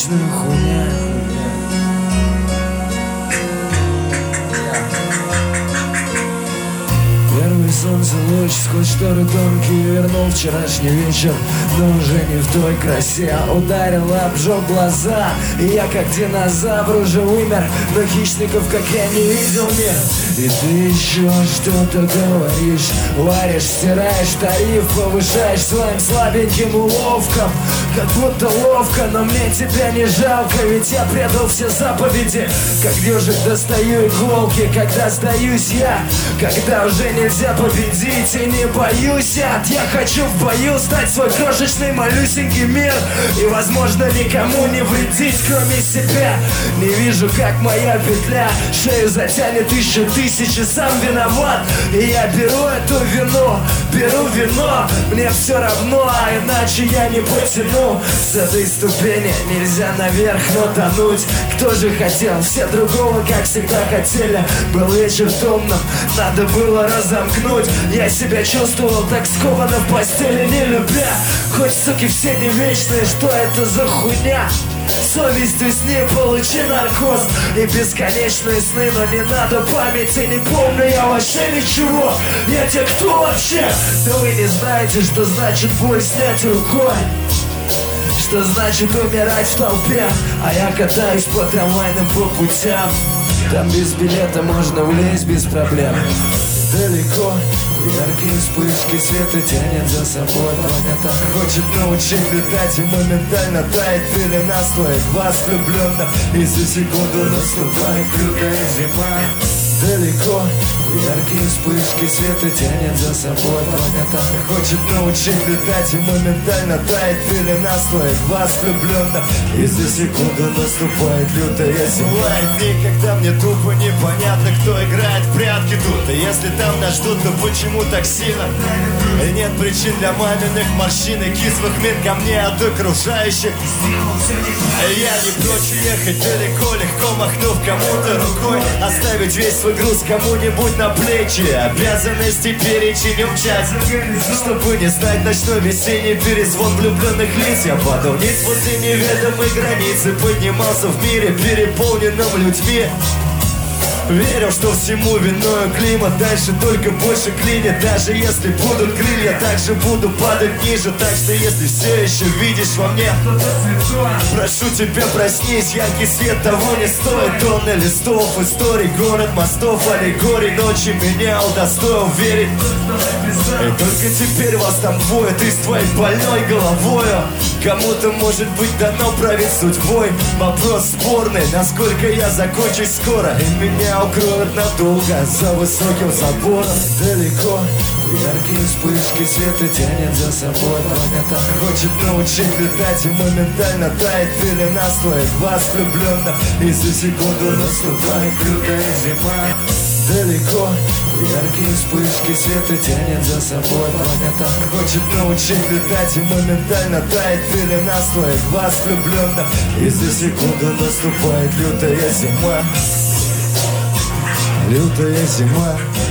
вечная хуйня. Первый солнце луч сквозь шторы тонкие вернул вчерашний вечер, но уже не в той красе. Ударил, обжег глаза, и я как динозавр уже умер, но хищников, как я, не видел мир. И ты еще что-то говоришь, варишь, стираешь тариф, повышаешь своим слабеньким уловкам, как будто ловко, но мне тебя не жалко, ведь я предал все заповеди, как ежик достаю иголки, когда сдаюсь я, когда уже нельзя победить и не боюсь я хочу в бою стать свой крошечный малюсенький мир и, возможно, никому не вредить, кроме себя. Не вижу, как моя петля шею затянет еще тысячи, сам виноват. И я беру эту вину, беру вино, мне все равно, а иначе я не потяну. С этой ступени нельзя наверх, но тонуть. Кто же хотел? Все другого, как всегда, хотели. Был вечер томным, надо было разомкнуть. Я себя чувствовал так скованно в постели, не любя. Хоть, суки, все не вечные, что это за хуйня? Совестью с ней получи наркоз и бесконечные сны, но не надо памяти, не помню я вообще ничего. Я те кто вообще? Да вы не знаете, что значит боль снять рукой, что значит умирать в толпе. А я катаюсь по трамвайным по путям, там без билета можно влезть без проблем. Далеко яркие вспышки света тянет за собой планета. Хочет научить летать и моментально тает пелена с твоих глаз влюбленно. И за секунду наступает лютая зима. Далеко яркие вспышки света тянет за собой планета. Хочет научить летать и моментально тает пелена с твоих глаз влюбленно. И за секунду наступает лютая зима. Никогда мне тупо непонятно, кто играет в прятки тут. И если там нас ждут, то почему так сильно? И нет причин для маминых морщин и кислых мин ко мне от окружающих. Я не прочь ехать далеко, легко махнув кому-то рукой, оставить весь свой груз кому-нибудь на плечи. Обязанности перечень умчать, чтобы не знать ночной весенний перезвон влюбленных лиц. Я падал вниз возле неведомой границы, поднимался в мире, переполненном людьми. Верил, что всему виною климат, дальше только больше клинит. Даже если будут крылья, так же буду падать ниже. Так что если все еще видишь во мне прошу тебя, проснись, яркий свет того не стоит. Тонны листов, историй, город, мостов, аллегорий. Ночи меня удостоил верить. И только теперь вас там двое, ты с твоей больной головою. Кому-то может быть дано править судьбой. Вопрос спорный, насколько я закончусь скоро, и меня укроют надолго за высоким забором. Далеко яркие вспышки света тянет за собой планета. Хочет научить летать и моментально тает пелена с твоих глаз влюбленно. И за секунду наступает лютая зима. Далеко яркие вспышки света тянет за собой планета. Хочет научить летать и моментально тает пелена с твоих глаз влюбленно. И за секунду наступает лютая зима. Лютая зима.